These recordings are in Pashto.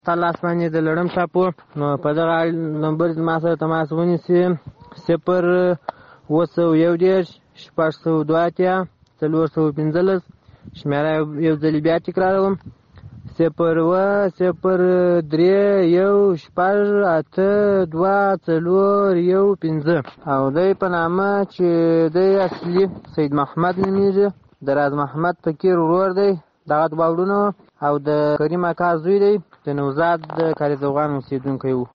تلاس باندې د لړم ټاپو. نو په دغه نمبر ما سره تماس ونیسي 0-210 602 415. شمیره یو ځل بیا تکراروم 0-210 او دی په نامه چې دی اصلي سید محمد نومیږي، د راز محمد فقیر ورور دی. دغه دوه وروڼه او د کریم اکا زوی دی، د نوزاد د کاریزوغان اوسېدونکی و.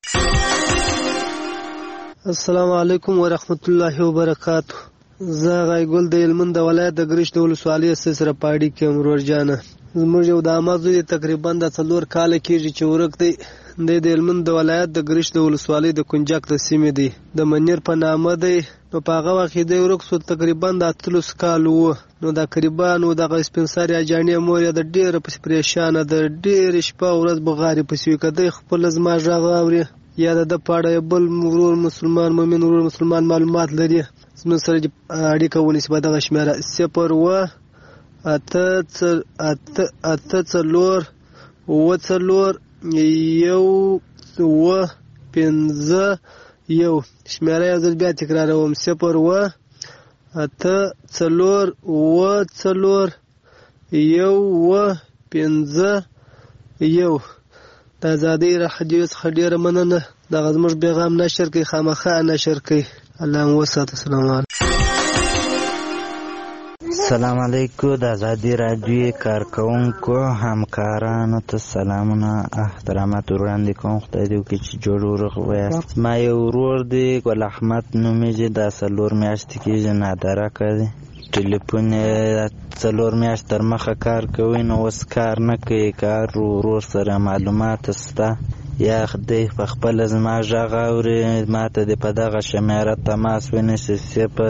السلام علیکم ورحمت الله وبرکاتو. زه غایګل د هلمند د ولایت د ګرشت د ولسوالۍ سره په اړیکه یم. ورور جانه زموږ یو د عامه زوی تقریبا د 4 کاله کېږي چې ورک دی. دی د هلمند د ولایت د ګرشت د ولسوالۍ د کنجک د سیمې دی، د منیر په نامه دی. نو په هغه وخت دی ورک سو تقریبا د 13 کال و. نو دا قریبا نو دغه سپین ساري اجانې مور یې د ډېره پسې پریشانه ده، ډېرې شپه ورځ بغارې پسې وي. که دی خپل زما غږ اوري یا د ده په اړه بل ورور مسلمان مؤمن ورور مسلمان معلومات لري، زموږ سره اړیکه ونیسي په دغه شمېره 0-8-4-1-1-5-1. شمېره یو ځل بیا تکراروم 0-8-4-1-1-5-1. د ازادۍ راډیو څخه ډېره مننه. دغه زموږ پیغام نشر کوي، خامخا نشر کوي. الله مو وساته. السلام علیکم. السلام علیکم. د ازادۍ راډیو کارکوونکو همکارانو ته سلامونه احترامات وړاندې کوم. خدای دې وکړي چې جوړ ورغ ویاست. ما یو ورور دی ګل احمد نومیږي، دا 4 میاشتې کېږي نادرکه دی. ټلیفون یې 4 میاشت تر مخه کار کوي، نو اوس کار نه کوي. کار ورور سره معلومات شته یا دی په خپله زما غږ اوري، ما ته دې په دغه شمېره تماس ونیسي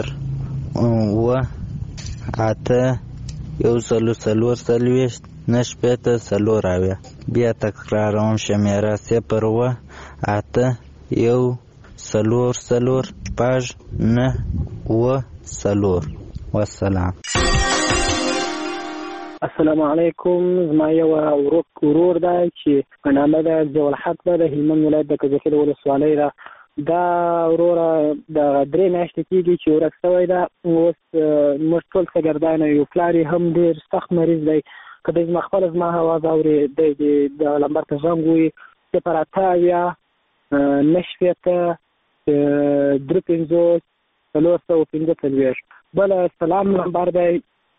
0-8-1-4-4 بیا تکراروم شمېره 0-8-1-4-4-9-4. والسلام. السلام علیکم. زما یو ورور دی چې په نامه ده ضیاءالحق ده، د هلمند ولایت د کجکي د ولسوالۍ ده. دا وروره د 3 میاشتې کېږي چې ورک شوی ده. اوس موږ ټول شاګردان یو، پلار یې هم ډېر سخت مریض دی. که دی زما خپله زما اواز اوري، دی د لمبر ته زنګ ووایي 0-8-9-4-5-4-45. بل سلام نمبر دی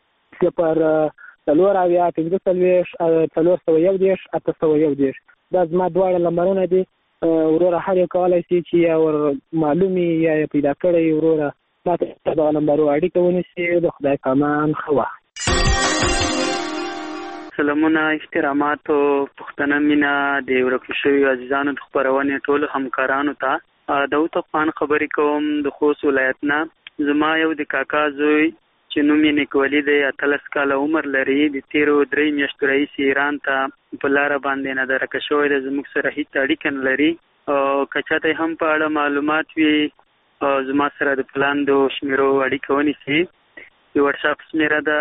0-4-4-1-4-8-1. دا زما دواړه لمبرونه دي. وروره هر یو کولی شي چې یا ور معلومي یا پیدا کړی وروره ما ته دغه نمبرو اړیکه ونیسي. د خدای په امان ښه وخت. سلامونه، احترامات او پښتنه مینه د ورکو شویو عزیزانو د خپرونې ټولو همکارانو ته. داود افغان خبرې کوم د خوست ولایت نه. زما یو د کاکا زوی چې نوم یې نیکولي دی، 13 کاله عمر لري. د تیرو 3 میاشتو راهیسې ایران ته په لاره باندې نادرکه شوی دی. زموږ سره هیڅ اړیکه نه لري. که چاته هم په اړه معلومات وي زما سره د پلاندو شمیرو اړیکه ونیسي. د وټساپ شمیره ده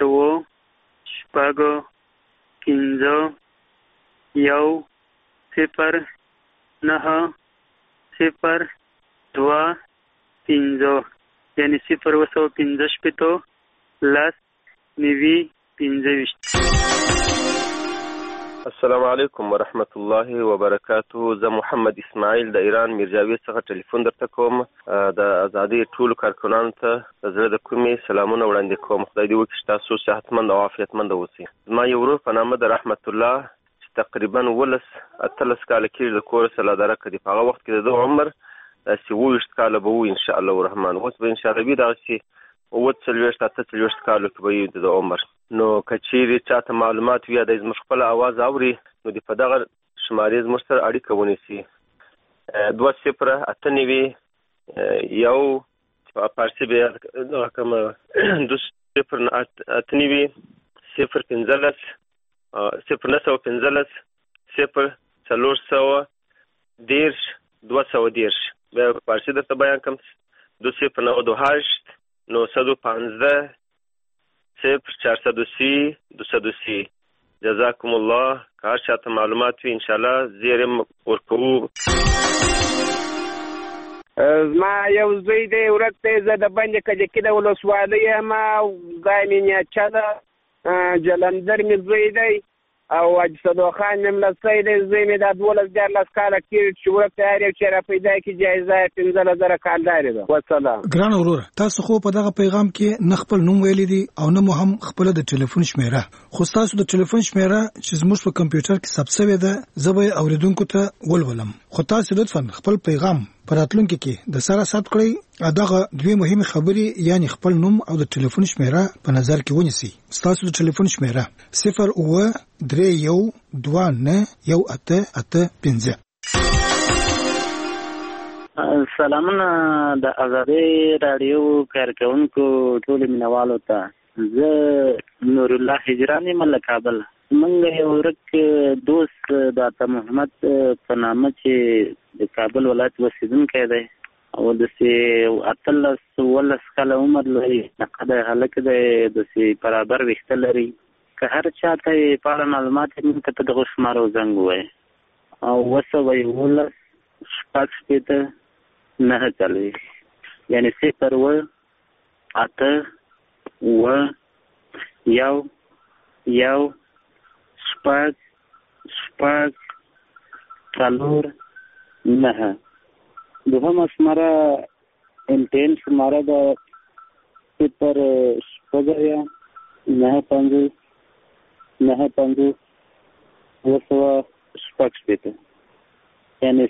0-5-5-9-0-2-5 یعنی 0-15-10-90-25. السلام علیکم ورحمت الله وبرکاتو. زه محمد اسماعیل د ایران میرجاوید څخه ټلیفون درته کوم. د ازادۍ ټولو کارکنانو ته د زړه د کومې سلامونه وړاندې کوم. خدای دې وکړي چې تاسو صحتمند او عافیتمند اوسئ. زما یو ورور په نامه د رحمت الله چې تقریبا 18 کاله کېږي د کور سره درکه دی. په هغه وخت کې د ده عمر داسې 20 کاله به وي انشاءالله الرحمن. اوس به انشاءالله وي دغسې 40-48 کالو کې به وي د عمر. نو که چیرې چاته معلومات وي یا د زموږ خپله اواز اوري، نو د په دغه شمارې زموږ سره اړیکه ونیسي 2-0-8-9 په فارسي بیا دغه کومه 2-0-8-9 0-4-10 بیا په فارسي درته بیان کوم 2-0-9-2-8-915-0-430-230 جزاکم الله. که هر چاته معلومات وي انشاءالله زیر ورکوو. زما یو زوی دی ورک دی، زه د بند کجکي د ولسوالۍ یم، ځای مې نیچه ده، جلندر مې زوی دی او حاجي صدو خان مې ملسی دی. زوی مې دا 12-14 کاله کېږي چې ورک دی، هر یو چې را پیدا کړي جایزه یې 15,000 کالدارې ده. وسلام. ګران وروره، تاسو خو په دغه پیغام کې نه خپل نوم ویلی دی او نه مو هم خپل د ټلیفون شمیره، خو تاسو د ټلیفون شمیره چې زموږ په کمپیوټر کې ثبت شوې ده زه به اوریدونکو ته ولولم، خو تاسو لطفا خپل پیغام په راتلونکي کې د سره ثبت کړئ. دغه دوه مهمه خبرې یعنی خپل نوم او د ټلیفون شمیره په نظر کې ونیسئ. تاسو د ټلیفون شمیره 09312918885. سلامونه د آزادۍ رادیو کارکونکو ټول مینوالو ته. زه نور الله هجرانی مله کابل. موږ یو ورک دوست د عطا محمد په نامه چې د کابل ولایت اوسیدونکی دی او داسې 18-19 کاله عمر لري، نقد هلک دی، داسې برابر ویښته لري. که هر چا ته یې په اړه معلومات یې موږ ته په دغو شمارو زنګ ووایي او 219-649 یعنې 0-8-1-1-4-9. دوهمه شماره MTN شماره ده 0-9-5-9-5-2-9-5 یعنی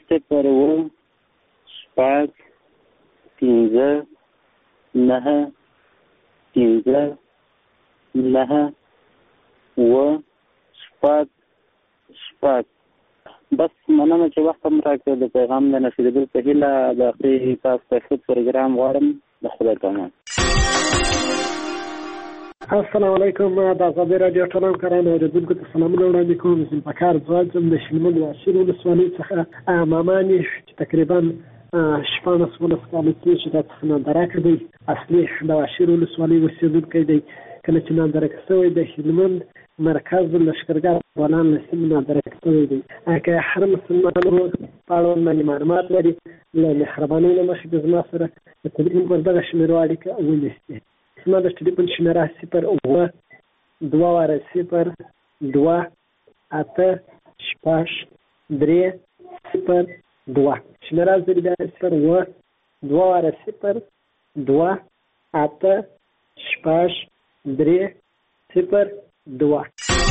0-5-5-9-9-9-5. بس مننه چې وخت هم راکړ د پیغام د نشریدو په هیله د اخري تاسو ته ښه پروګرام غواړم. د خدای په امان. السلام علیکم. د آزادۍ راډیو ټول همکارانو اوریدونکو ته سلامونه وړاندې کوم. ذوالفقار ځواج یم د شلمن واشیر ولسوالۍ څخه. مامانې چې تقریبا 14 کاله کېږي دا څخه ناندراکه دی. اصلي د واشیر ولسوالۍ اوسېدونکی دی. کله چې ناندراکه شوی د هلمند مرکز لښکرګاه افغانان له سیمې ناندراکه شوی دی. که هر مسلمان ورور په اړوند باندې معلومات لري له مهربانۍ له مخې د زما سره د تلیفون پر دغه شمېرو اړیکه ونیسي. زما د ټلیفون شمېره 0-2-2-8-3-0-2. شمېره زری بیا 0-2-2-8-3-0-2.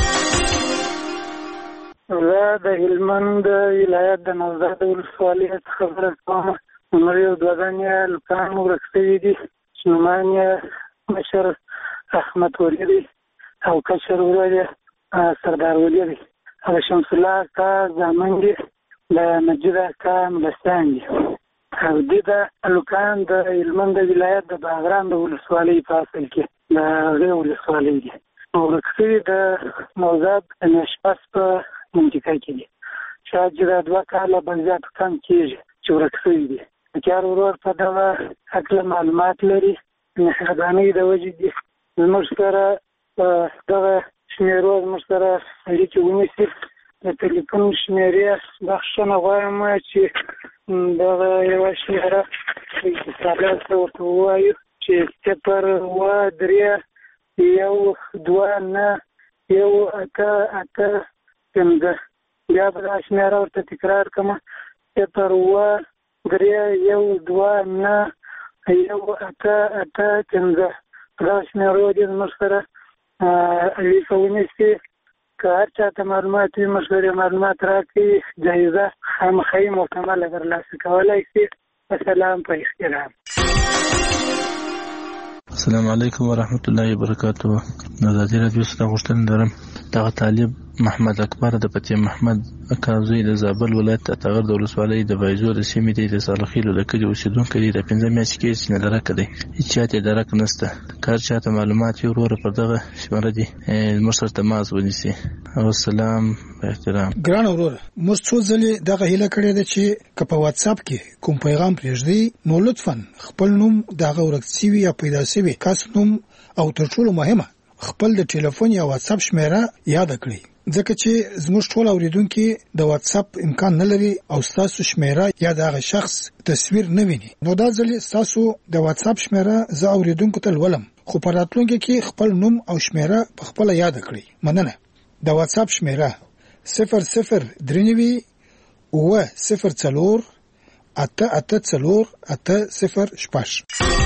زه د هلمند ولایت د نوزاد ولسوالۍ څخه خبره کوم. عمر یو 2 دانې لوکان ورک شوي دي چې نومان یې مشر احمد ولی دی او کشر ورور یې سردار ولی دی. د شمس الله اکا زامن دي، د مجید اکا ملستان دي او دې د لوکان د هلمند ولایت د باغران د ولسوالۍ په اصل کې د هغې ولسوالۍ دي. ورک شوي د نوزاد د نشپس په منطقه کې دي. شاید چې دا 2 کاله به زیات کم کېږي چې ورک شوي دي. کار ورور په دغه هکله معلومات لري، مهربانۍ د وجې دي زموږ سره په دغه شمېرو زموږ سره اړیکې ونیسي. د تلیفون شمېرې بخښنه غواړم چې دغه یوه شمېره اتصالات ته ورته ووایو چې 0-3-1-2-9-1-8-8-5. بیا به دا شمېره ورته تکرار کړم 0-3-1-2-9-1-8-8-5. دا شمېرو دې زموږ سره اړیکه ونیسي. که هر چا ته معلومات وي مشورې معلومات راکړي، جایزه خامخا مکمله ترلاسه کولی شي. السلام په احترام. السلام علیکم ورحمت الله وبرکاته. آزادۍ راډیو څخه غوښتنه لرم دغه طالب محمد اکبر د فتح محمد اکا زوی د زابل ولایت اتغر د ولسوالۍ د بایزو د سیمې دی د صالحخیلو د کلي اوسېدونکی دی. د 15 میاشتې کېږي چې ندرکه دی، هېڅ چاته یې درک نشته. که هر چاته معلومات وي وروره پر دغه شمېره دي زموږ سره تماس ونیسي. والسلام په احترام. ګران وروره، موږ څو ځلې دغه هیله کړې ده چې که په واتساپ کې کوم پیغام پرېږدئ نو لطفا خپل نوم د هغه ورک شوي یا پیدا شوي کس نوم او تر ټولو مهمه خپل د ټلیفون یا واتس اپ شمیره یاد کړئ ځکه چې زموږ ټول اوریدونکو د واتس اپ امکان نه لري او تاسو شمیره یا د شخص تصویر نه ویني نو دا ځل تاسو د واتس اپ شمیره زه اوریدونکو ته ولم خو په راتلونکي کې خپل نوم او شمیره په خپل یاد کړئ مننه د واتس اپ شمیره 0039 و 04 884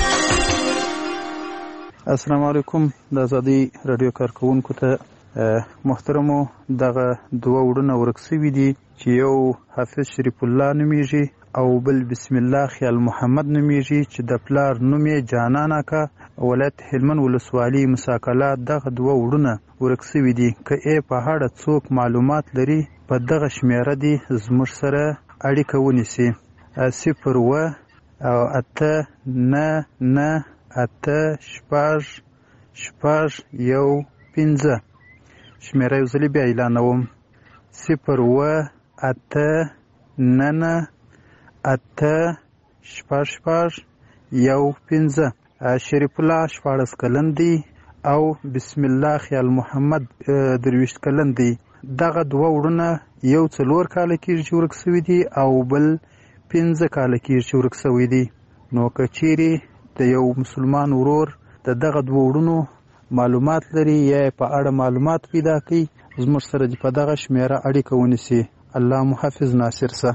السلام علیکم د ازادي رادیو کارکونکو ته محترمو دغه دوه وړونه ورکسوي دي چې یو حافظ شریف الله نومیږي او بل بسم الله خیال محمد نومیږي چې د پلار نوم یې جانان اکا ولایت هلمند ولسوالي مساکله دغه دوه وړونه ورکسوي دي که په هړه څوک معلومات لري په دغه شمیره دي زموږ سره اړیکه ونیسي 0 و او 8 9 9 8 شپږ شپږ یو 15 شمیره یو ځلې بیا اعلانوم 0 و 8 9 8 شپږ شپږ یو 15 شریف الله 14 کلن دی او بسم الله خیال محمد 23 کلن دی دغه دوه وړونه یو 4 کال کېږي چې ورک شوي دي او بل 15 کال کېږي چې ورک شوي دي نو که چیرې د یو مسلمان ورور د دغه دوه وړونو معلومات لري یا په اړه معلومات پیدا کړي زموږ سره په دغه شمیره اړیکه ونیسي الله محافظ ناصر سه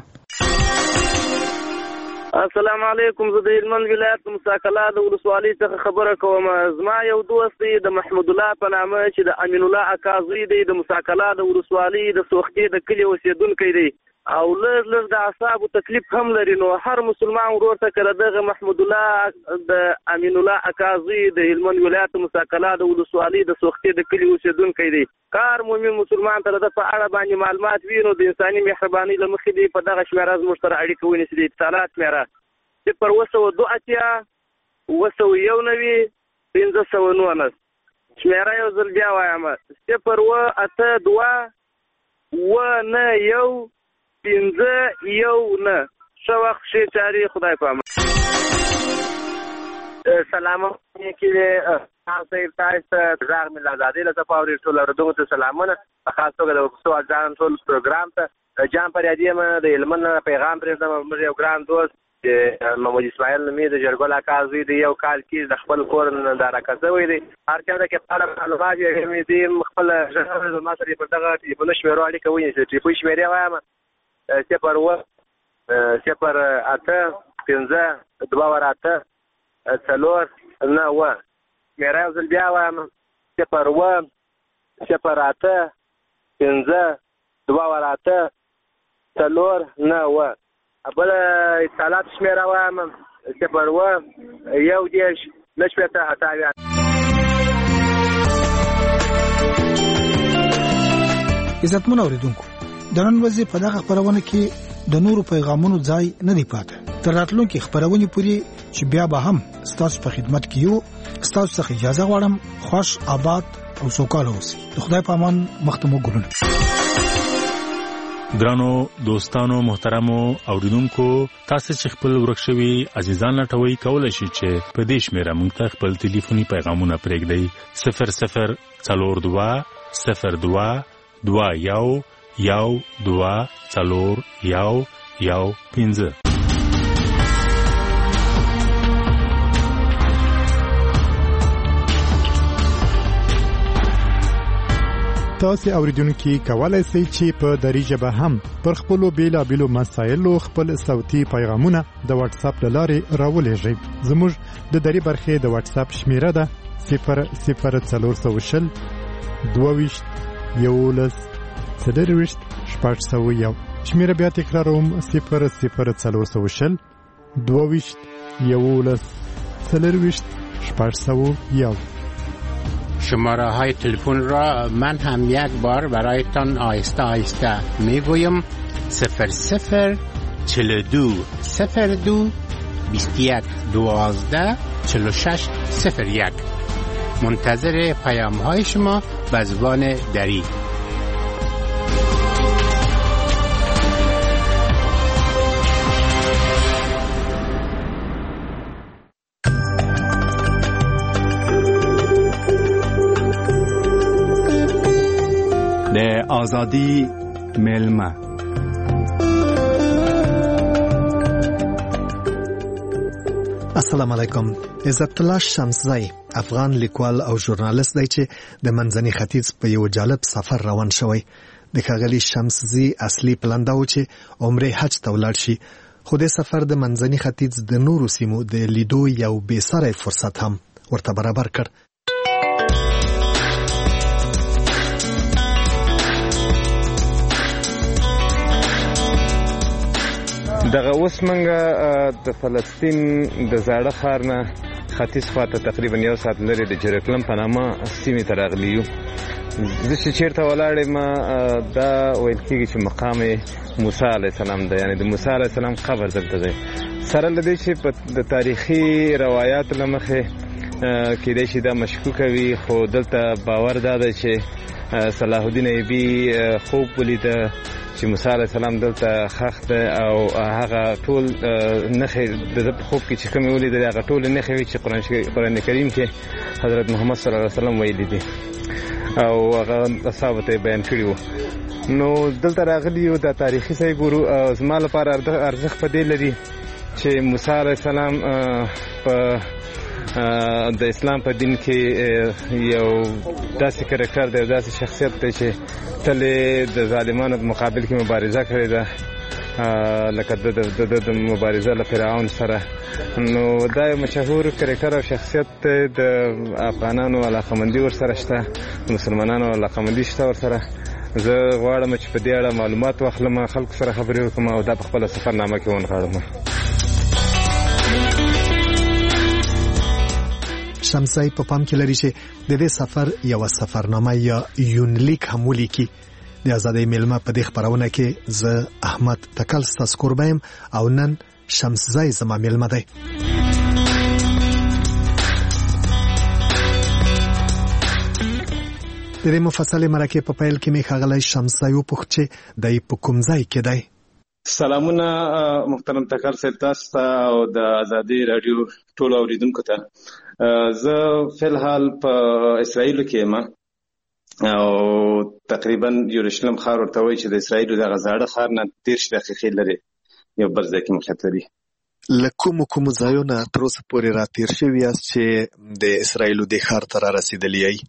السلام علیکم زه د هلمند ولایت مساکله د ولسوالۍ څخه خبره کوم زما یو دوست دی د محمود الله په نامه چې د امین الله اکا زوی دی د مساکله د ولسوالۍ د سوختي د کلي اوسېدونکی دی او لږ د اعصابو تکلیف هم لري نو هر مسلمان ورور ته کله دغه محمود الله د امین الله اکا زوی د هلمند ولایت مساکله د ولسوالۍ د سوختي د کلي اوسېدونکی دی کار مومن مسلمان ته د په اړه باندې معلومات وي نو د انساني مهرباني له مخې دی په دغه شمیره زموږ سره اړیکه ونیسي د اتصالات شمیره 0 شمیره یو ځل بیا وایم 0 و 8 2 و 9 1 15 یو نه ښه وخت ښې چارې خدای په امان سلام کې صاحب تاسو زغ مل آزادۍ له پاوري ټول اردو ته سلامونه خاص توګه د وکسو ځان ټول پروګرام ته جام پر یادې ما د علمن پیغام پرې د یو ګران دوست محمد اسماعیل نومي د جرګل اکازوی د یو کال کې د خپل کور نه د راکځوي دي هر چا د کې په معلومات یې مې دي خپل ژوند ما سره په دغه ټلیفون شمیره اړیکه ونیسي ټلیفون شمیره وایم 0 و 0 8 15 2 8 4 9 و شمیره یو ځل بیا وایم 0 و 0 8 15 2 8 4 9 و بل اتصالات شمیره وایم 0 و 1 10 نشپته هتاویان عزتمن اوریدونکو د نن ورځې په دغه خبرونه کې د نورو پیغامونو ځای نه دی پاتې تر راتلونکي خبرونه پوری چې بیا به هم ستاسو په خدمت کې یو ستاسو څخه اجازه غواړم خوش آباد او سوکاله اوسئ خدای په امان مختمو ګلونه ګرانو دوستانو محترمو اوریدونکو تاسو چې خپل ورکشوي عزیزان لټوي کولای شئ چې په دې شمیره موږ ته خپل ټلیفوني پیغامونه پرېږدئ 0002 تاسو اوریدونکو کولای شئ چې په دری ژبه هم پر خپل بیلابیلو مسایلو خپل صوتي پیغامونه د واتس اپ لارې راولېږئ زموږ د دری برخې د واتس اپ شمیره ده 00420 22 11 4 شمیره بیا تکراروم 00420 22 11 4 شماره های تلفن را من هم یک بار برایتان آهسته آهسته میگویم 00 42 02 21 12 46 01 منتظر پیام های شما به زبان دری آزادی میلمه. السلام علیکم. عزت الله شمسزی افغان لیکوال او ژورنالیست دی چې د منځني ختیځ په یو جالب سفر روان شوی. د ښاغلي شمسزی اصلي پلان دا و چې عمره حج ته ولاړ شي، خو د سفر د منځني ختیځ د نورو سیمو د لیدو یو بېساری فرصت هم ورته برابر کړ. دغه اوس منګه د فلسطین د زاړه ښار نه ختیځ خواته تقریبا 1 ساعت لري د جرکلم په نامه سیمې ته راغلي یو. زه چې چېرته ولاړ یم دا ویل کېږي چې مقام موسی علیه السلام ده، یعنې د موسی علیه السلام قبر دلته دی. سره له دې چې د تاریخي روایاتو له مخې کېدای شي دا مشکوکه وي، خو دلته باور دا ده چې صلاح الدین ایوبي خوب ولیده چې موسی علیه السلام دلته ښخ ده او هغه ټول نښې د ده په خوب کې چې کومې ولیدلې هغه ټولې نښې وي چې قرآن کریم کې حضرت محمد صلی الله علیه وسلم ویلي دي او هغه اصحابو ته یې بیان کړي وو. نو دلته راغلي یو دا تاریخي ځای ګورو. زما لپاره ارزښت په دې لري چې موسی علیه السلام په د اسلام په دین کې یو داسې کرکټر دی، داسې شخصیت دی چې تل د ظالمانو په مقابل کې مبارزه کړې ده، لکه د مبارزه له فرعون سره. نو دا یو مشهور کرکټر او شخصیت دی. د افغانانو علاقمندي ورسره شته، مسلمانانو علاقمندي شته ورسره. زه غواړم چې په دې اړه معلومات واخلم، خلکو سره خبرې وکړم او دا په خپله سفرنامه کې ونغاړم. شمسزی په پام کې لري چې د دې سفر یو سفرنامه یا یونلیک هم ولیکي. د آزادۍ میلمه په دې خپرونه کې زه احمد تکل ستاسو کوربه یم او نن شمسزی زما میلمه دی. د دې مفصلې مرکې په پیل کې مې ښاغلی شمسزی وپوښت چې دی په کوم ځای کې دی. سلامونه محترم تکل صاحب تاسو ته او د آزادۍ راډیو ټولو اوریدونکو ته. زه فلحال په اسرائیلو کې یم او تقریبا یورشلم ښار ورته وایي چې د اسرائیلو دغه زاړه ښار نه 30 دقیقې لرې یو بل ځای کې موقعیت لري. له کومو ځایونو تر اوسه پورې راتېر شوي یاست چې د اسرائیلو دې ښار ته را رسېدلي یئ؟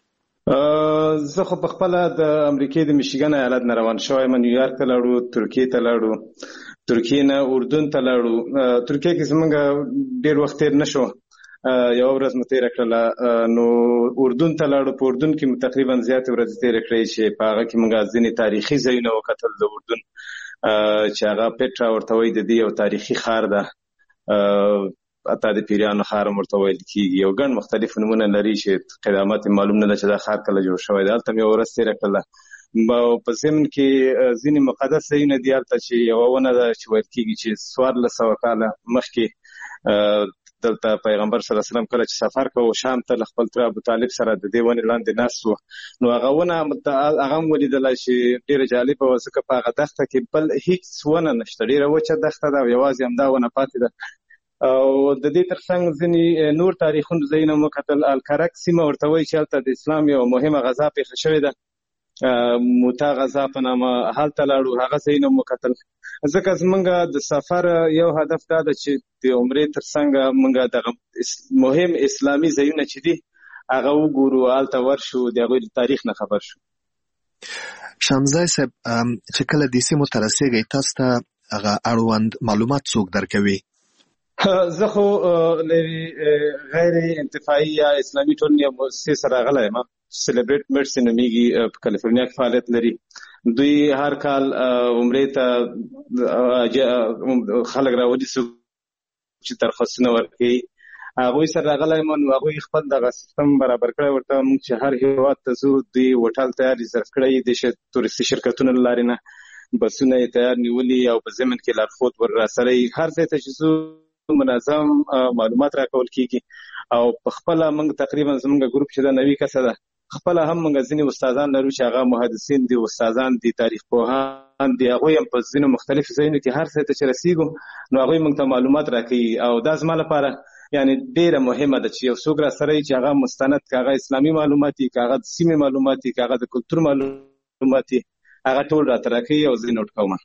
زه خو په خپله د امریکې د میشیګن ایالت نه روان شوی یم. نیویارک ته لاړو، ترکیې ته لاړو، ترکیې نه اردن ته لاړو. ترکیې کې زموږ ډېر وخت تېر نه شو، یوه ورځ مو تېره کړله. نو اردن ته لاړو، په اردن کې مو تقریبا زیاتې ورځې تېرې کړې چې په هغه کې موږ ځینې تاریخي ځایونه وکتل د اردن چې هغه پیټرا ورته وایي د دې یو تاریخي ښار ده، حتی د پیریانو ښار هم ورته ویل کېږي. یو ګڼ مختلف نومونه لري چې قدامت یې معلوم نه ده چې دا ښار کله جوړ شوی دی. هلته مې یوه ورځ تېره کړله. په ضمن کې ځینې مقدس ځایونه دي هلته چې یوه ونه ده چې ویل کېږي چې 1400 کاله مخکې دلته پیغمبر صلی الله علیه وسلم کله چې سفر کوو شام ته له خپل تره ابو طالب سره د دې ونې لاندې ناست و، نو هغه ونه هغه هم ولیدله چې ډېره جالبه وه، ځکه په هغه دښته کې بل هیڅ ونه نشته، ډېره وچه دښته ده او یوازې همدا ونه پاتې ده. او د دې ترڅنګ ځینې نور تاریخونو ځایونه مو کتل. الکرک سیمه ورته وایي چې هلته د اسلام یوه مهمه غزا پیښه شوې ده، موتا غزا په نامه. هلته لاړو، هغه ځایونه مو کتل. ځکه زمونږ د سفر یو هدف دا ده چې د عمرې ترڅنګ مونږ دغه مهم اسلامي ځایونه چې دي هغه وګورو، هلته ورشو، د هغوی د تاریخ نه خبر شو. شمسزی صاحب چې کله دې سیمو ته رسېږئ تاسو ته هغه اړوند معلومات څوک درکوي؟ زه خو له غیر انتفاعي یا اسلامي ټولنې مؤسسې سره راغلی یم، سلیبریټ میډس نومیږي، په کالیفورنیا کې فعالیت لري. دوی هر کال عمرې ته خلک راولي چې درخواستونه ورکوي. هغوی سره راغلی یم، نو هغوی خپل دغه سیستم برابر کړی ورته. موږ چې هر هېواد ته ځو دوی هوټل تیار ریزرف کړی د تورستي شرکتونو له لارې نه، بسونه یې تیار نیولي او په ضمن کې لارښود ور راسره یي. هر ځای ته چې ځو منظم معلومات راکول کېږي. او په خپله موږ تقریبا زموږ ګروپ چې دا 90 کسه ده، خپله هم موږ ځینې استادان لرو چې هغه محدثین دي، استادان دي، تاریخ پوهان دي. هغوی هم په ځینو مختلفو ځایونو کې هر ځای ته چې رسېږو نو هغوی موږ ته معلومات راکوي. او دا زما لپاره یعنې ډېره مهمه ده چې یو څوک راسره وي چې هغه مستند، که هغه اسلامي معلومات وي، که هغه د سیمې معلومات وي، که هغه د کلتور معلومات معلومات هغه ټول راته راکوي او زه نوټ کوم.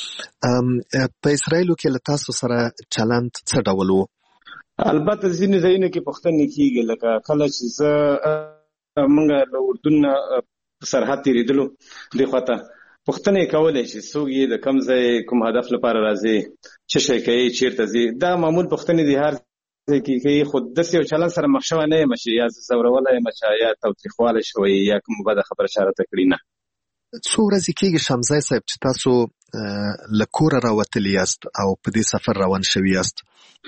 په اسرائیلو کې له تاسو سره چلند څه ډول و؟ البته ځینې ځایونو کې پوښتنې کېږي، لکه کله چې زه موږ له اردن سرحد تېرېدلو دې خواته پوښتنې کولې چې څوک یې د کوم ځای کوم هدف لپاره راځي، څه شی کوي، چېرته ځي. دا معمول پوښتنې دي هر ځای کې کوي، خو داسې یو چلند سره مخ شوی نه یم چې یا زه ځورولی یم یا تاوتریخوالی شوی یا کومه بده خبره چا راته کړې نه. څو ورځې کېږي شمزی صاحب چې تاسو له کوره راوتلي یاست او په دې سفر روان شوي یاست؟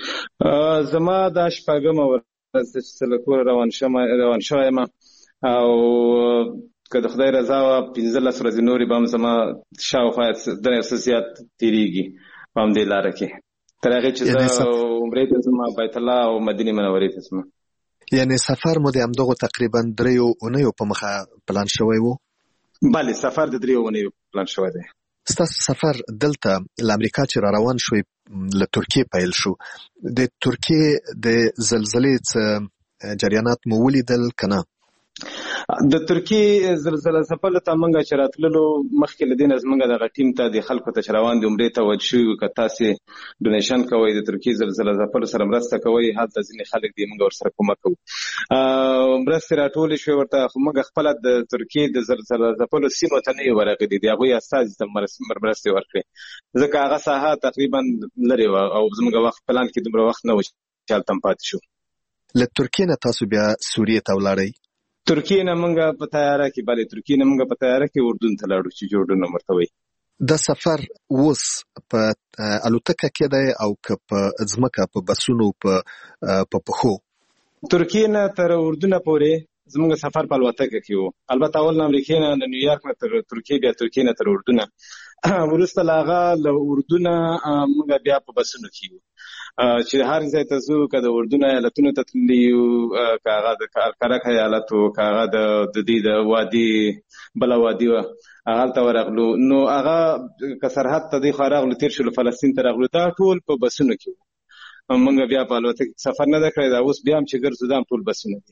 زما دا شپږمه ورځ ده چې له کوره روان شوی یم او که د خدای رضا وه 15 ورځې نورې به هم زما شاوخوا د یو څه زیات تېرېږي په همدې لاره کې، تر هغې چې زه عمرې ته ځم، بیت الله او مدینې منورې ته ځم. یعنې سفر مو د همدغو تقریبا 3 اونیو په مخه پلان شوی و؟ بله، سفر د 3 اونیو پلان شوی دی. ستاسو سفر دلته له امریکا چې را روان شوی له ترکیې پیل شو، د ترکیې د زلزلې څه جریانات مو ولیدل که نه؟ د ترکیې زلزله ځپلو ته موږ چې راتللو مخکې له دې نه زموږ دغه ټیم ته د خلکو ته چې روان دي عمرې ته وجه شوي، که تاسې ډونیشن کوئ د ترکیې زلزله ځپلو سره مرسته کوئ، هلته ځینې خلک دي موږ ورسره کومک کوو. مرستې راټولې شوې ورته، خو موږ خپله د ترکیې د زلزله ځپلو سیمو ته نه یو ورغلي، د هغوی استازي ته مرستې ورکړې، ځکه هغه ساحه تقریبا لرې وه او زموږ وخت پلان کې دومره وخت نه و چې هلته هم پاتې شو. له ترکیې نه تاسو بیا سوریې ته ولاړئ؟ ترکیې نه موږ په طیاره کې، بلې ترکیې نه موږ په طیاره کې اردن ته لاړو چې جوړډن ورته وایي. دا سفر اوس په الوتکه کې دی او که په ځمکه په بسونو په پښو؟ ترکیې نه تر اردن پورې زموږ سفر په الوتکه کې و. البته اول نه امریکې نه د نیویارک نه تر ترکیې، بیا ترکیې نه تر اردن، وروسته له هغه له اردن موږ بیا په بسونو کې وو چې هر ځای ته ځو، که د اردن ایالتونو ته تللي یو، که هغه د کرک ایالت و، که هغه د دې د وادي بله وادي وه هغلته ورغلو، نو هغه که سرحد ته دې خوا راغلو، تېر شولو فلسطین ته راغلو، دا ټول په بسونو کې وو. موږ بیا په الوتکه سفر نه ده کړی، دا اوس بیا هم چې ګرځو دا هم ټول بسونه دي.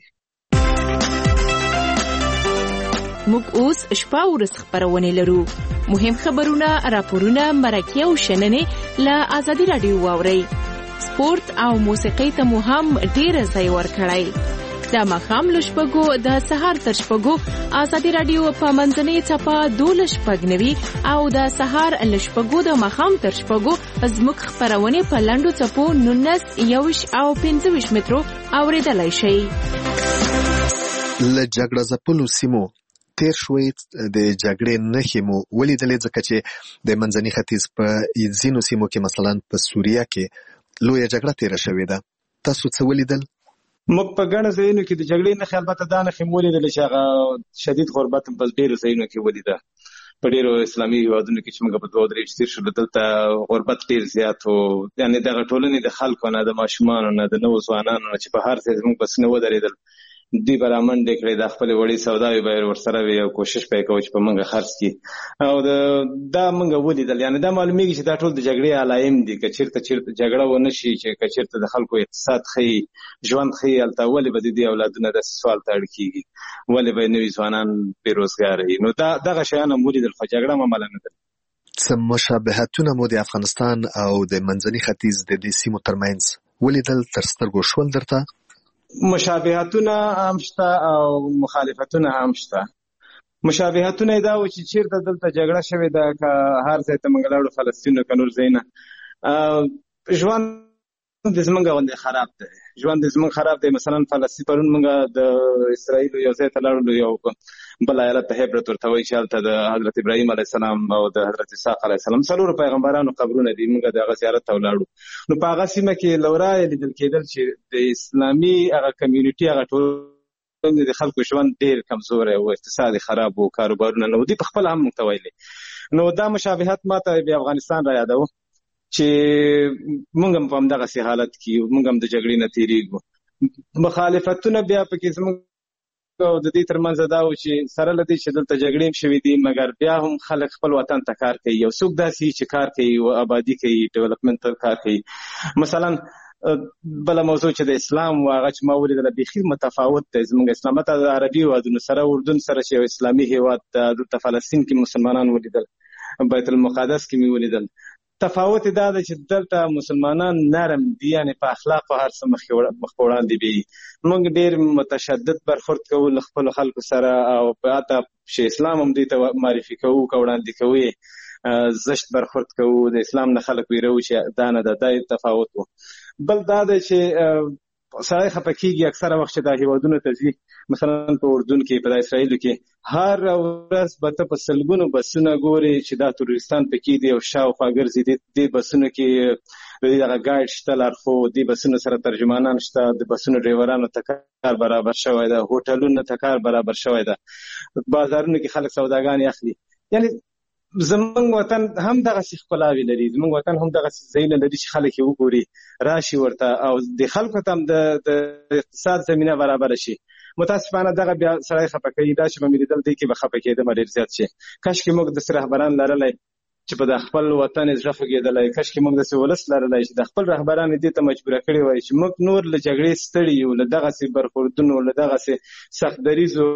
موږ اوس شپه ورځ خبرونه لرو، مهم خبرونه، راپورونه، مرکې او شننې له آزادي راډیو واورئ. سپورت او موسیقۍ ته مو هم ډېر ځای ورکړی. دا ماښام له شپږو د سهار تر شپږو آزادي راډیو په منځنۍ څپه 12:90 او د سهار له شپږو د ماښام تر شپږو زموږ خبرونه په لنډو څپو 19, 21 او 25 مترو اورېدلی شئ. له جګړه ځپلو سیمو تیر شوي د جګړې نښې مو ولیدلې، ځکه چې د منځني ختیځ په ځینو سیمو کې مثلا په سوریه کې لویه جګړه تیره شوې ده، تاسو څه ولیدل؟ موږ په ګڼو ځایونو کې د جګړې نښې، البته دا نښې مو ولیدلې چې هغه شدید غربت په ډېرو ځایونو کې ولیده. په ډېرو اسلامي هېوادونو کې چې موږ په 2-3 تیر شولو دلته غربت ډېر زیات و، یعنې دغه ټولنې د خلکو نه، د ماشومانو نه، د نوو ځوانانو نه چې په هر ځای زموږ بسونه ودرېدل، دوی به رامنډې کړې، د خپلې وړې سوداوې به یې ورسره وي او کوشش به یې کوو چې په موږ خرڅ کړي، او دا موږ ولیدل. یعنې دا معلومېږي چې دا ټول د جګړې علایم دي. که چېرته جګړه ونه شي، چې که چېرته د خلکو اقتصاد ښه ژوند ښه، هلته ولې به د دې اولادونه داسې سوال ته اړ کېږي، ولې به نوي ځوانان بېروزګاره وي؟ نو دغه شیان هم ولیدل، خو جګړه معمولا نه ده. څه مشابهتونه مو د افغانستان او د منځني ختیځ د دې سیمو ترمنځ ولیدل، تر سترګو شول درته؟ مشابهتونه هم شته او مخالفتونه هم شته. مشابهتونه دا و چې چېرته دلته جګړه شوې ده، که هر ځای ته موږ لاړو، فلسطین که نور ځایونه، ژوند د زموږ غوندې خراب دی، ژوند د زموږ خراب دی. مثلا فلسطین پرون موږ د اسرائیلو یو ځای ته لاړو، یو بل ایالت ته هبرت ورته وایي، چې هلته د حضرت ابراهیم علیه السلام او د حضرت اسحاق علیه السلام 4 پیغمبرانو قبرونه دي. موږ د هغه زیارت ته ولاړو، نو په هغه سیمه کې له ورایه لیدل کېدل چې د اسلامي هغه کمیونټي، هغه ټولنې د خلکو ژوند ډېر کمزوری و، اقتصاد خراب و، کاروبارونه نه و، دوی په خپله هم موږ ته ویلې. نو دا مشابهت ما ته بیا افغانستان را یادوه چې موږ هم په همدغسې حالت کې یو، موږ هم د جګړې نه تېرېږو. مخالفتونه بیا پکې زموږ او د دې ترمنځ دا و چې سره له دې چې دلته جګړې هم شوې دي، مګر بیا هم خلک خپل وطن ته کار کوي. یو څوک داسې چې کار کوي او آبادي کوي، ډیولپمنټ ته کار کوي. مثلا بل موضوع چې د اسلام واغه چې ما ولیدل بيخي متفاوت دی زموږ اسلام ته د عربي وادونو سره اردن سره چې اسلامي هیواد د فلسطین کې مسلمانان ولیدل بیت المقدس کې می ولیدل تفاوت دا ده چې دلته مسلمانان نرم دي یعنی په اخلاق او هر څه مخ وړاندې دي موږ ډیر متشدد برخورد کوو خپل خلکو سره او په اته چې اسلام هم دې ته معرفي کوو وړاندې کوي زشت برخورد کوو د اسلام نه خلک ویرو چې دا نه ده د تفاوت وو بل دا ده چې سړی خپکیږي اکثره وخت د هیوادونو ته ځي مثلا په اردن کې په اسرائیل کې هر ورځ به ته په سلګونو بسونه ګوري چې دا تروریستان پکې دي او شاوخوا ګرځي د بسونو کې دغه ګایډ شته لارښو د بسونو سره ترجمانان شته د بسونو ډرایورانو ته کار برابر شوی ده هوټلونو ته کار برابر شوی ده بازارونو کې خلک سوداګانې اخلي یعنی زمونږ وطن هم دغه ښکلاوي لري زمونږ وطن هم دغه ځایونه لري چې خلک یې وګوري راشي ورته او د خلکو ته هم د اقتصاد زمینه برابر شي متاسفانه دغه بیا سړی خفه کوي دا چې به مې لیدل دی کې به خفه کېدم ډېر زیات شي کاشکې موږ داسې رهبران لرلی چې په د خپل وطن زړه خوږېدلی کاشکې موږ داسې ولس لرلی چې د خپل رهبران دې ته مجبوره کړي وای چې موږ نور له جګړې ستړي یو له دغسې برخوردونو له دغسې سخت دریزو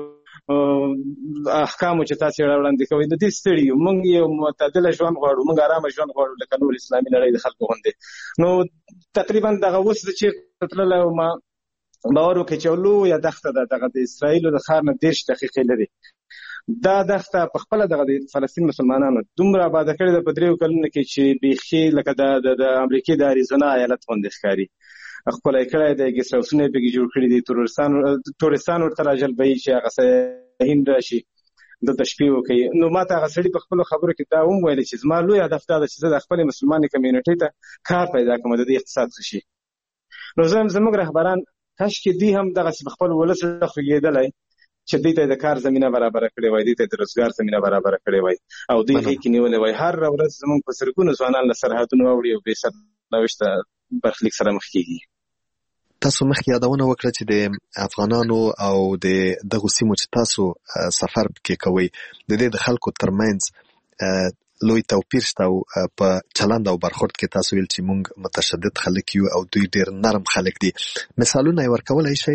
احکامو چې تاسو وړاندې کوي د دې ستړي یو موږ یو معتدل ژوند غواړو موږ آرام ژوند غواړو لکه نور اسلامي نړۍ د خلکو غوندې نو تقریبا دغه اوس چې تللی ما باور وکړي چې لویه دښته ده دغه د اسرائیل د ښار نه 10 دقیقې لري دا دښته په خپله دغه د فلسطین مسلمانانو دومره آباده کړې ده په 3 کلونو کې چې بیخي لکه د امریکې د اریزونا ایالت غوندې ښکاري خپل کړه د ګیس هاوسونه به جوړ کړی دي تورستان ورته راجلبوي چې هغه هند راشي د تشبیه کوي نو ماته هغه سړي په خپل خبرو کې دا هم ویل چې زما لوی هدف دا چې زه د خپل مسلمانې کمیونټي ته کار پیدا کړم د اقتصاد ښه شي نو زموږ رهبران کاشکې دوی هم دغه خپل ولس خوږېدلی چې دوی ته د کار زمینه برابر کړې وای دوی ته د روزګار زمینه برابر کړې وای او دوی کې نیولې وای هر ورځ زموږ په سرګونو ځوانان له سرحدونو اوړي او به سرنوشته برخلیک سره مخ کېږي تاسو مخکې یادونه وکړه چې د افغانانو او د دغو سیمو چې تاسو سفر کې کوئ د دې د خلکو ترمنځ لوی توپیر شته او په چلند او برخورد کې تاسو ویل چې موږ متشدد خلک یو او دوی ډېر نرم خلک دي مثالونه یې ورکولی شئ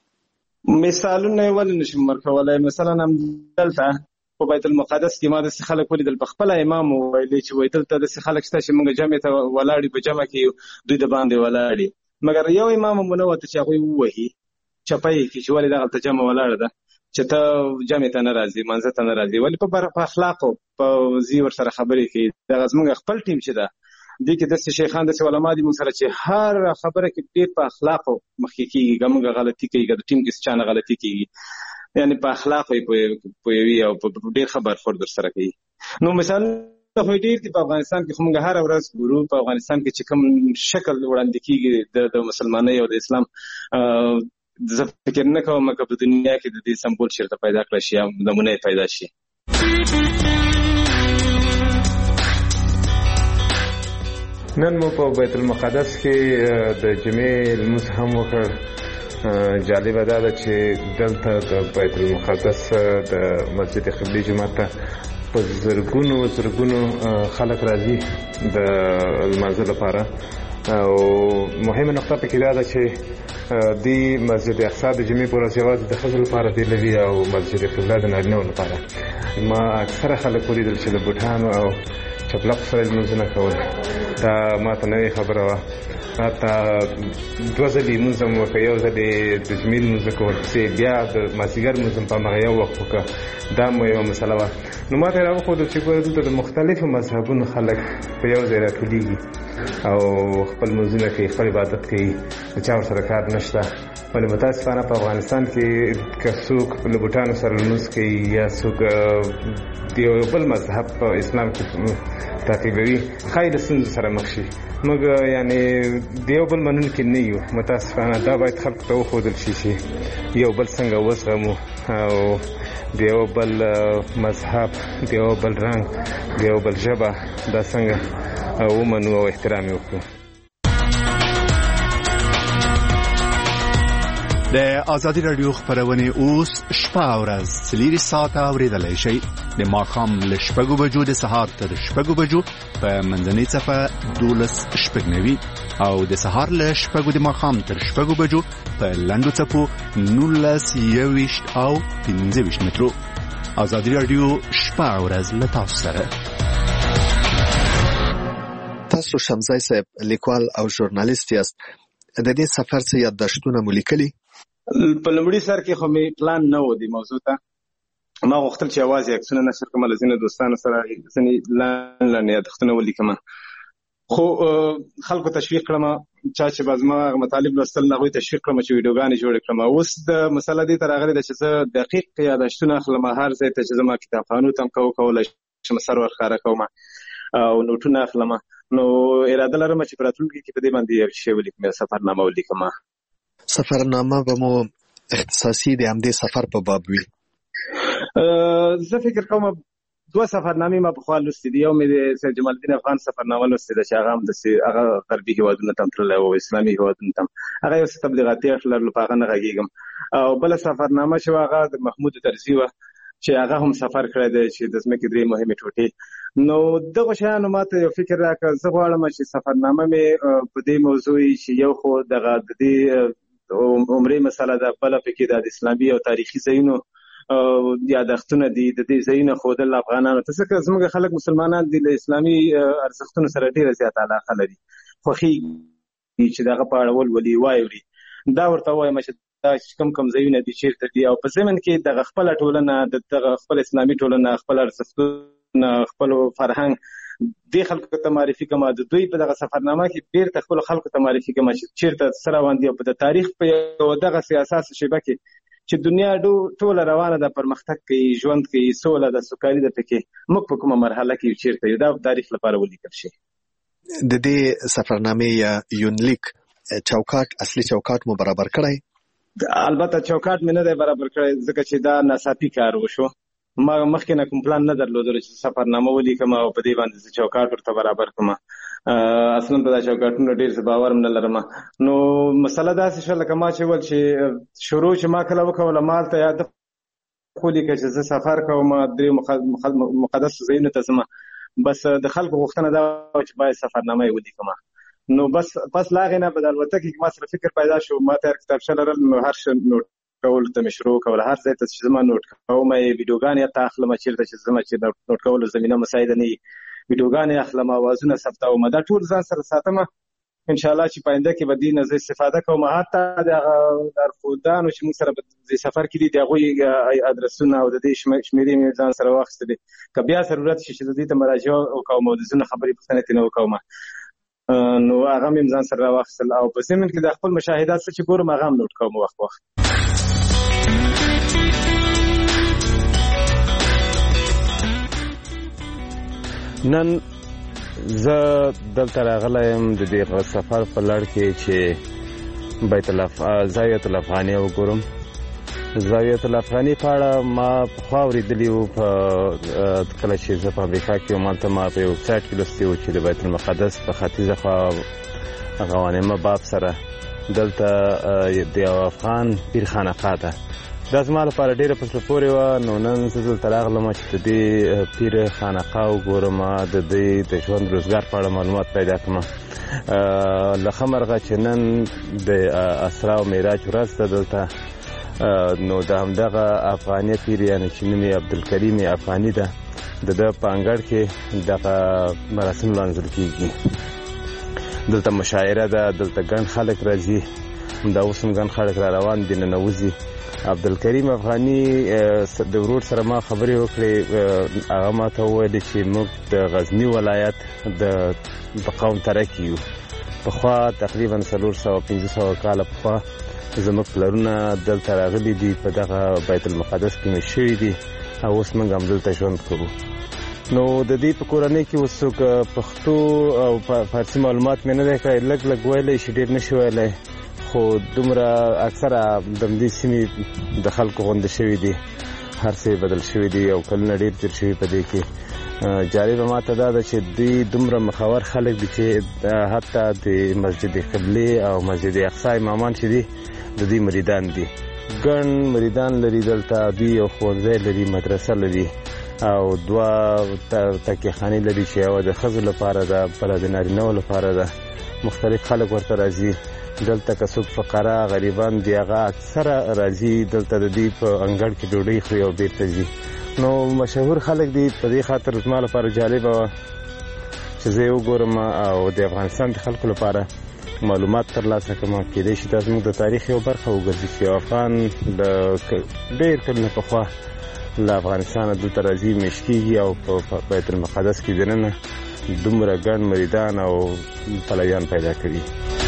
مثالونه یې ولې نشم ورکولی مثلا هم دلته په بیت المقدس کې ما داسې خلک ولیدل په خپله امام وویلی چې وایي دلته داسې خلک شته چې موږ جمع ته ولاړ په جمع کې دوی د باندې ولاړ مګر یو امام هم ونه وته چې هغوی ووهي چپی کې چې ولې دغلته جمع ولاړه ده چې ته جمع ته نه راځي منځه ته نه راځي ولې په اخلاقو په ځي ورسره خبرې کوي دغه زموږ خپل ټیم چې ده دې کې داسې شیخان داسې علما دي موږ سره چې هر خبره کې ډېر په اخلاقو مخکې کېږي که موږ غلطي کوي که د ټیم کې څه چا نه غلطي کېږي یعنې په اخلاقو یې پوهوي او په ډېر ښه برخورد ورسره کوي نو مثال خو ډېر دي په افغانستان کې خو موږ هره ورځ ګورو په افغانستان کې چې کوم شکل وړاندې کېږي د مسلمانۍ او د اسلام زه فکر نه کوم که په دنیا کې د دې سمبول چېرته پیدا کړی شي یا نمونه یې پیدا شي نن مو په بیت المقدس کې د جمعې لمونځ هم وکړ جالبه دا ده چې دلته د بیت المقدس د مسجد قبلي جومات ته په زرګونو خلک راځي د لمانځه لپاره او مهمه نقطه پکې دا ده چې دی مسجد اقصی د جمعې په ورځ یوازې د ښځو لپاره دی لري او مسجد قبله د نارینه‌و لپاره ما اکثره خلک ولیدل چې د بوټانو او چپلقو سره لمونځونه کول دا ماته نوې خبره وه حتی 2 ځلې لمونځ هم وکړه یو ځل یې د جمعې لمونځ کول پسې بیا د مازدیګر لمونځ هم په همغه یو وخت وکړه دا مو یوه مسله وه نو ما ته یې راوښودل چې ګوره دلته د مختلفو مذهبونو خلک په یو ځای راټولېږي او خپل لمونځونه کوي خپل عبادت کوي د چا ورسره کار نشته ولې متاسفانه په افغانستان کې که څوک له بوټانو سره لمونځ کوي یا څوک د یو بل مذهب په اسلام کې تعقیبوي ښایي د ستونزو سره مخ شي موږ یعنې د یو بل منونکي نه یو متاسفانه دا باید خلکو ته وښودل شي چې یو بل څنګه وزغمو او د یو بل مذهب د یو بل رنګ د یو بل ژبه دا څنګه ومنو او احترام یې وکړو د ازادي راډیو خبرونه اوس شپه او ورځ 3 ساعته اوریدلای شئ د ماښام له 6 بجو د سهار تر 6 بجو په منځنۍ صفه 12:90 او د سهار له 6 د ماښام تر 6 بجو په لاندو صفو 19:20 او 15 مترو. آزادي رادیو شپه او ورځ له تاسو سره. تاسو شمزای صاحب لیکوال او ژورنالیست یاست. د دې سفر څخه یادداشتونه مو لیکلي؟ په لومړي سر کې خو مې پلان نه و د موضوع ته. ما غوښتل چې یوازې عکسونه نشر کړم، له ځینو دوستانو سره ځینې لاندې یادښتونه ولیکم، خو خلکو تشویق کړم چې به زما مطالب لوستل هغوی تشویق کړم چې ویډیوګانې جوړې کړم. اوس د مسله دې ته راغلې ده چې زه دقیق یادښتونه اخلم، هر ځای ته چې زما کتابخانو ته هم کولی شم سر ورښکاره کوم او نوټونه اخلم. نو اراده لرم چې په راتلونکي کې په دې باندې یو شی ولیکم، سفرنامه ولیکم. سفرنامه به مو اختصاصي د همدې سفر په باب وي؟ زه فکر کوم 2 سفرنامې ما په خوا لوستې دي. یو مې د سید جمال الدین افغان سفرنامه لوستې ده چې هغه هم هغه غربي هېوادونو ته تللی او اسلامي هېوادونو ته هغه یو څه تبلیغاتي اړخ لرلو، په هغه نه غږېږم. او بله سفرنامه چې هغه د محمود طرزي وه چې هغه هم سفر کړی دی چې د ځمکې 3 مهمې ټوټې. نو دغه شیانو ماته یو فکر راکړ، زه غواړم چې سفرنامه مې په دې موضوع چې یو خو دغه د دې عمرې مسله ده، بله پکې د اسلامي او تاریخي ځایونو یادښتونه دي، د دې ځایونه ښودل افغانانو ته، ځکه زموږ خلک مسلمانان دي له اسلامي ارزښتونو سره ډېره زیاته علاقه لري، خوښېږي چې دغه په اړه ولولي واوري. دا ورته وایم چې دا کوم ځایونه دي چیرته دي، او په ضمن کې دغه خپله ټولنه، دغه خپل اسلامي ټولنه، خپل ارزښتونه، خپل فرهنګ دې خلکو ته معرفي کړم. د دوی په دغه سفرنامه کې بیرته خپل خلکو ته معرفي کړم چې چیرته څه روان دي، او په تاریخ په یو دغسې اساسي شیبه کې چې دنیا ټوله روانه ده، پرمختګ کوي، ژوند کوي، سوله ده، سوکالي ده، پکې موږ په کومه مرحله کې چیرته یو، دا تاریخ لپاره ولیکل شي. د دې سفرنامې یا یونلیک چوکاټ، اصلي چوکاټ مو برابر کړی؟ البته چوکاټ مې نه دی برابر کړی ځکه چې دا ناڅاپي کار وشو. ما مخکې نه کوم پلان نه درلودل چې سفرنامه ولیکم او په دې باندې چوکاټ ورته برابر کړم. اصلا په دا چوکاټونو ډېر زه باور هم نه لرم. نو مسله داسې شوه لکه ما چې ول چې شروع چې ما کله وکوله، ما هلته یاد ولیکه چې زه سفر کوم 3 مقدسو ځایونو ته ځم، بس د خلکو غوښتنه دا وه چې باید سفرنامه یې ولیکم. نو بس له هغې نه په الوتکې کې ما سره فکر پیدا شو، ما تیار کتابچه لرل، نو هر شی نوټ کولو ته مې شروع کوله، هر ځای ته چې زما نوټ کوم ویډیوګانې حتی اخلم، چېرته چې زما چې نوټ کولو زمینه مساعده نه وي ویډیوګانې اخلم، اوازونه ثبتوم، دا ټول ځان سره ساتم. انشاءالله چې پاینده کې به دې نه زه استفاده کوم. حتی د لارښودانو چې موږ سره په دې سفر کې دي د هغوی ادرسونه او د دې شمېرې مې ځان سره واخیستلې، که بیا ضرورت شي چې د دې ته مراجعه وکوم او د ځینو خبرې پوښتنې ترې وکوم، نو هغه مې ځان سره راواخیستل. او په ضمن کې د خپل مشاهدات څه چې ګورم هغه هم نوټ کوم وخت وخت. نن زه دلته راغلی یم د دې سفر په لړ کې چې زاویة الافغانیه وګورم. زاویة الافغانیه په اړه ما پخوا اورېدلي وو، کله چې زه په امریکا کې وم هلته ما په یو ویبسایټ کې لوستي وو چې د بیت المقدس په ختیځه خوا غوانمه باب سره دلته د یو افغان پیر خانقاه ده. دا زما لپاره ډېره په زړه پورې وه. نو نن زه دلته راغلم چې د دې پیر خانقاه وګورم، د دې د ژوند روزګار په اړه معلومات پیدا کړم. له ښه مرغه چې نن د اسرا او معراج ورځ ده دلته، نو د همدغه افغاني پیر یعنې چې نوم یې عبدالکریم افغاني ده، د ده په انګړ کې دغه مراسم لمانځل کېږي. دلته مشاعره ده، دلته ګڼ خلک راځي، همدا اوس هم ګڼ خلک را روان دي، ننوځي. عبدالکریم افغاني د ورور سره ما خبرې وکړې، هغه ما ته وویل چې موږ د غزني ولایت د قوم ترکي یو. پخوا تقریبا 400-500 کاله پخوا زموږ پلرونه دلته راغلي دي، په دغه بیت المقدس کې مې شوي دي، او اوس موږ هم دلته ژوند کوو. نو د دې په کورنۍ کې اوس څوک پښتو او فارسي معلومات مې نه دی کړی، لږ ویلی شي، ډېر نه شي ویلی، خو دومره اکثره د همدې سیمې د خلکو غونډه شوي دي، هر څه بدل شوي دي او کلونه ډېر تېر شوي په دې کې. جالبه ماته دا ده چې دوی دومره مخور خلک دي چې حتی د مسجد قبلې او مسجد اقصی امامان چې دي د دوی مریدان دي. ګڼ مریدان لري دلته، دوی یو ښوونځی لري، مدرسه لري، او 2 تکیخانې لري چې یو د ښځو لپاره ده، بله د نارینه‌و لپاره ده. مختلف خلک ورته راځي. دلته که څوک فقرا غریبان دي هغه اکثره راځي دلته د دې په انګړ کې ډوډۍ خوري او بیرته ځي. نو مشهور خلک دي، په دې خاطر زما لپاره جالبه وه چې زه یې وګورم او د افغانستان د خلکو لپاره معلومات ترلاسه کړم. کېدای شي دا زموږ د تاریخ یو برخه وګرځي چې یو افغان د ډېر کلونه پخوا له افغانستانه دلته راځي، میشت کېږي او په بیت المقدس کې دننه دومره ګڼ مریدان او پلویان پیدا کړي.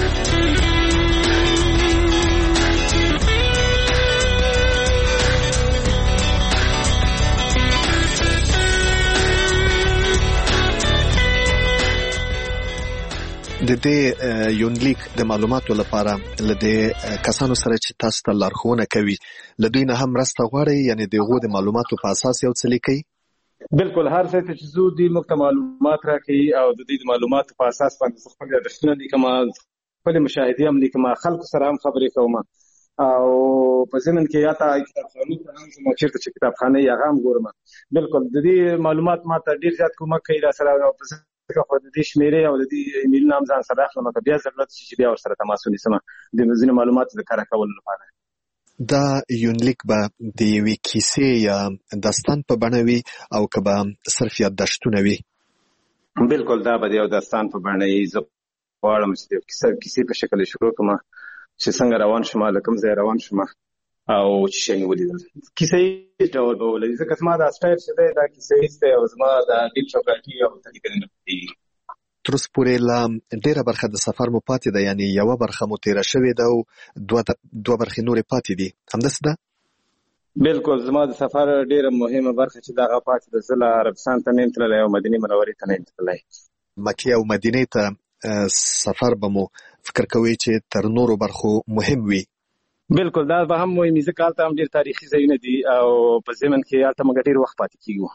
د دې یونلیک د معلوماتو لپاره لدې کسانو سره چې تاسو ته لارښوونه کوي له دوی نه هم مرسته غواړي، یعنی دغه د معلوماتو په اساس یو څه لیکي؟ بالکل، هر ځای ته چې زو دي موږ ته معلومات راکړي او د دې معلوماتو په اساس باندې خپل یادښتونه لیکم، خپل مشاهدې هم لیکم، خلکو سره هم خبرې کوم او په ضمن کې یا تا کتابخانه ته هم زما چیرته چې کتابخانه یې هغه هم ګورم. بالکل د دې معلومات ما ته ډیر زیات کومک کوي را سره او که خو د دې شمیرې او د دې ایمیل نام ځان سره اخلم که بیا ضرورت شي چې بیا ورسره تماس ونیسم د ځینې معلوماتو د کار کولو لپاره. دا یونلیک به د یوې کیسې یا داستان په بڼه وي او که به صرف یادداشتونه وي؟ بالکل دا به د یو داستان په بڼه وي. زه غواړم چې د کیسې په شکل شروع کړم چې څنګه روان شم، له کوم ځای روان شم او چې شی مې ولیدل. کیسه یې ډول به ولري ځکه زما دا سټایل چې دی دا کیسه یې دی او زما دا ډیپ چوکاټي او تقریبا تر اوسه پورې لا ډېره برخه د سفر مو پاتې ده، یعنی یوه برخه مو تېره شوې ده او دوه برخې نورې پاتې دي، همداسې ده؟ بالکل، زما د سفر ډېره مهمه برخه چې دغه پاتې ده. زه له عربستان ته نه یم تللی او مدینې منورې ته نه یم تللی. مکې او مدینې ته سفر به مو فکر کوئ چې تر نورو برخو مهم وي؟ بالکل، دا به هم مهم وي ځکه هلته هم ډېر تاریخي ځایونه دي او په ضمن کې هلته موږ ډېر وخت پاتې کېږو.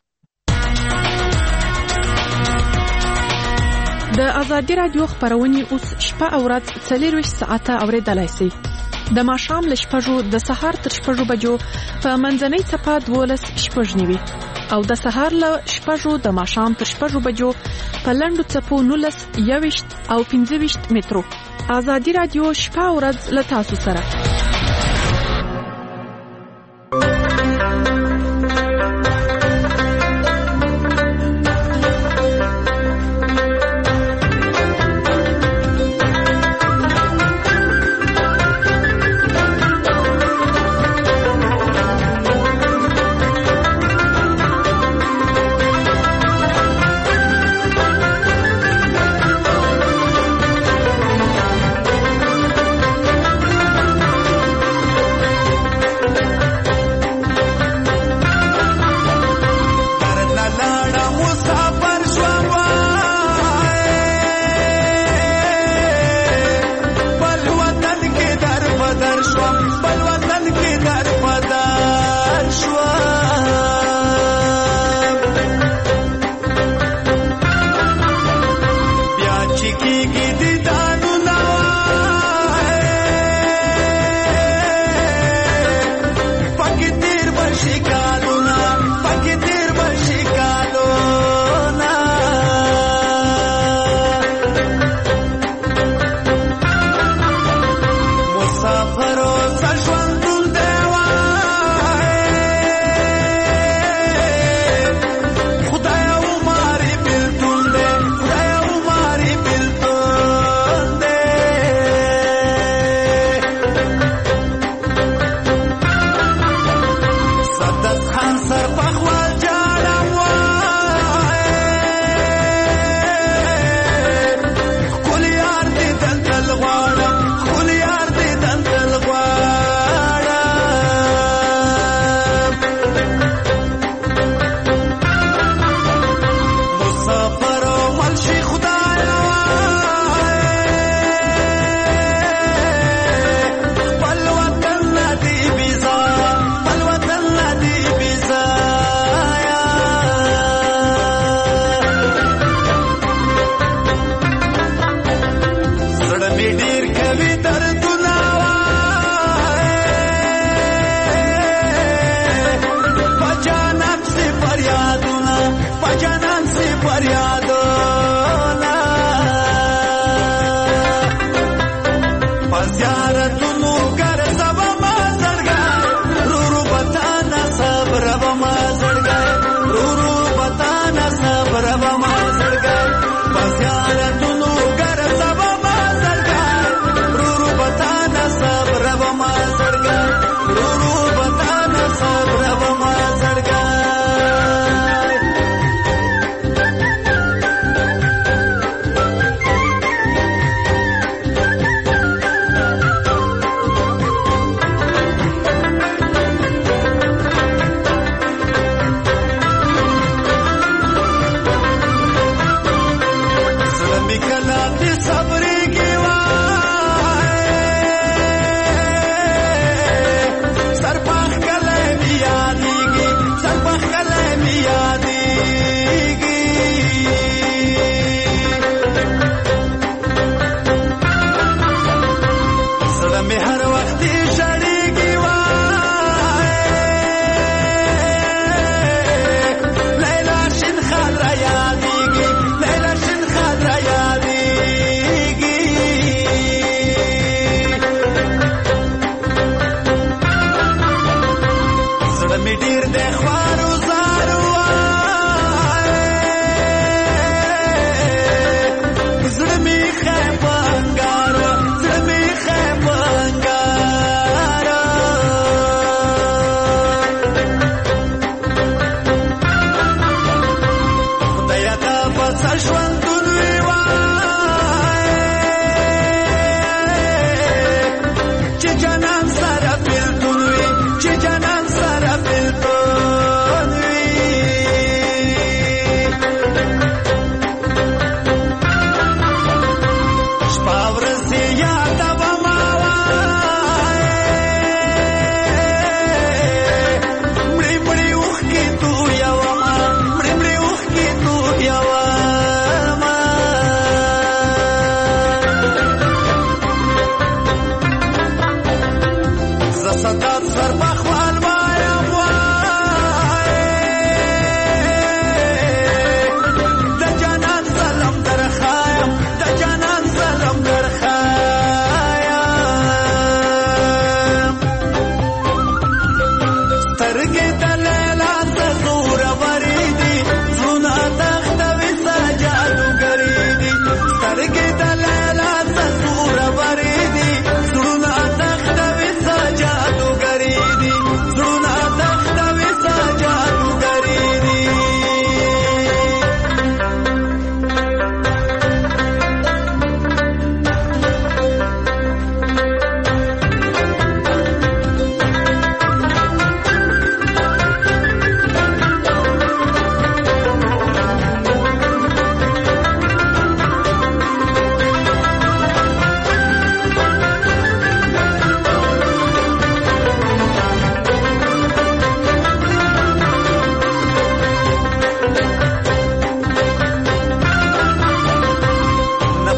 د ازادي راډیو خبرونه اوس شپه او ورځ 24 ساعته اوریدلای شئ. د ماښام له 6 د سهار تر 6 بجو په منځنۍ صفه 12:09 او د سهار له 6 د ماښام تر 6 بجو په لنډو صفو 19:21 او 15 مترو. ازادي راډیو شپه او ورځ له تاسو سره.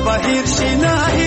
بهیر شي نه